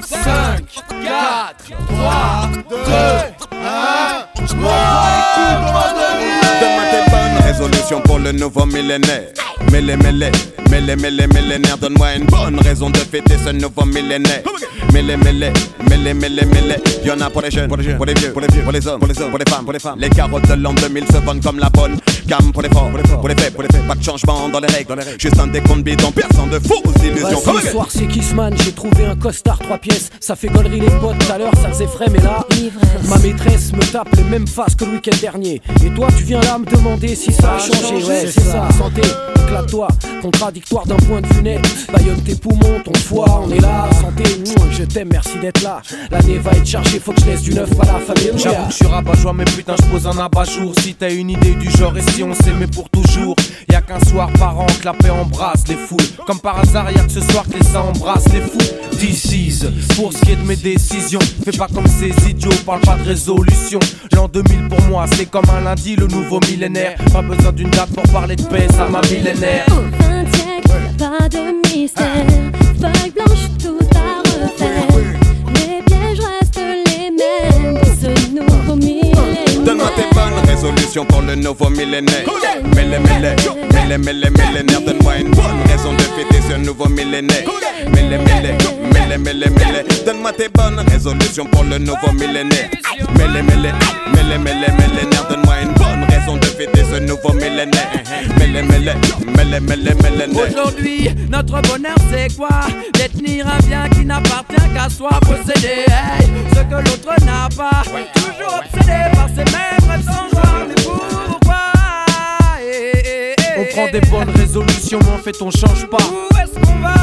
5, 4, 3, 2, 1. Donne-moi tes bonnes résolutions pour le nouveau millénaire. Millénaire, donne-moi une bonne raison de fêter ce nouveau millénaire. Y'en a pour les jeunes, pour les vieux, pour les hommes, pour les femmes. Les carottes de l'an 2000 se vendent comme la bonne gamme pour les forts, pour les faits. Pas de changement dans les règles, juste un décompte bidon, personne de fausses illusions. Ce soir c'est Kissman, j'ai trouvé un costard 3 pièces. Ça fait gaulerie les potes, tout à l'heure ça faisait frais, mais là ma maîtresse me tape les mêmes faces que le week-end dernier. Et toi tu viens là me demander si ça a changé. Ouais c'est ça, santé, éclate-toi. Contradictoire d'un point de vue net. Baillonne tes poumons, ton foie, on est là. Santé, je t'aime, merci d'être là. L'année va être chargée, faut que je laisse du neuf à la famille. J'avoue que je suis rabat-joie, mais putain je pose un abat-jour. Si t'as une idée du genre et si on s'aimait pour toujours. Y'a qu'un soir par an que la paix embrasse les foules. Comme par hasard y'a que ce soir que les ça embrasse les fous. This is, pour ce qui est de mes décisions. Fais pas comme ces idiots, parle pas de résolution. L'an 2000 pour moi c'est comme un lundi, le nouveau millénaire. Pas besoin d'une date pour parler de paix, ça m'a millénaire. Pas de mystère, feuille blanche, tout à refaire. Les pièges restent les mêmes pour ce nouveau millénaire. Donne-moi tes bonnes résolutions pour le nouveau millénaire. Millénaire, donne-moi une bonne raison de fêter ce nouveau millénaire. Donne-moi tes bonnes résolutions pour le nouveau millénaire. Millénaire, donne-moi une bonne raison de fêter ce nouveau millénaire. Aujourd'hui, notre bonheur c'est quoi? Détenir un bien qui n'appartient qu'à soi. Posséder ce que l'autre n'a pas. Toujours obsédé par ces mêmes rêves sans joie. Mais pourquoi? On prend des bonnes résolutions mais en fait on change pas. Où est-ce qu'on va?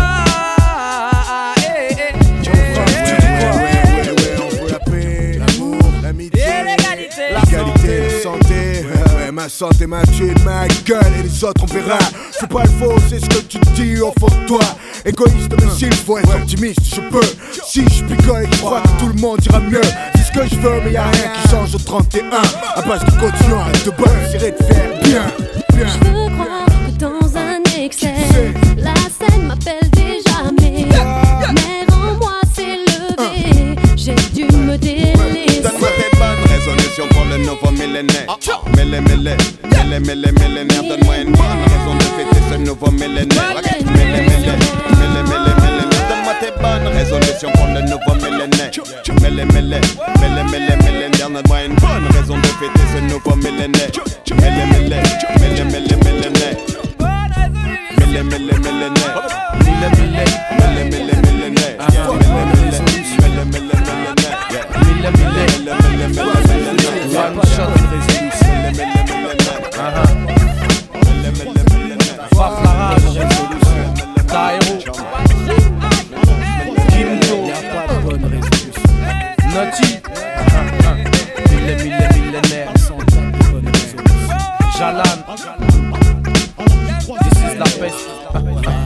On veut la paix, l'amour, l'amitié, l'égalité, la santé. Ma santé, ma thune, ma gueule et les autres on verra. C'est pas le faux, c'est ce que tu dis au fond de toi. Égoïste mais s'il faut être optimiste, je peux. Si je picole et que je crois que tout le monde ira mieux. C'est ce que je veux mais y'a rien qui change au 31. À base de caution, arrête de bonne, j'essaierai de faire bien. Je veux croire que dans un excès la scène m'appelle déjà mais rends-moi s'élever. J'ai dû me délaisser. Donne-moi tes bonnes résolutions pour le nouveau millénaire. Millénaire, donne-moi une bonne raison de fêter ce nouveau millénaire. Donne-moi tes bonnes résolutions pour le nouveau millénaire. Millénaire, donne-moi une bonne raison de fêter ce nouveau millénaire. Faf la rage, Taïro, Kimdo, Naughty, millénaire, Jalan, this is la peste.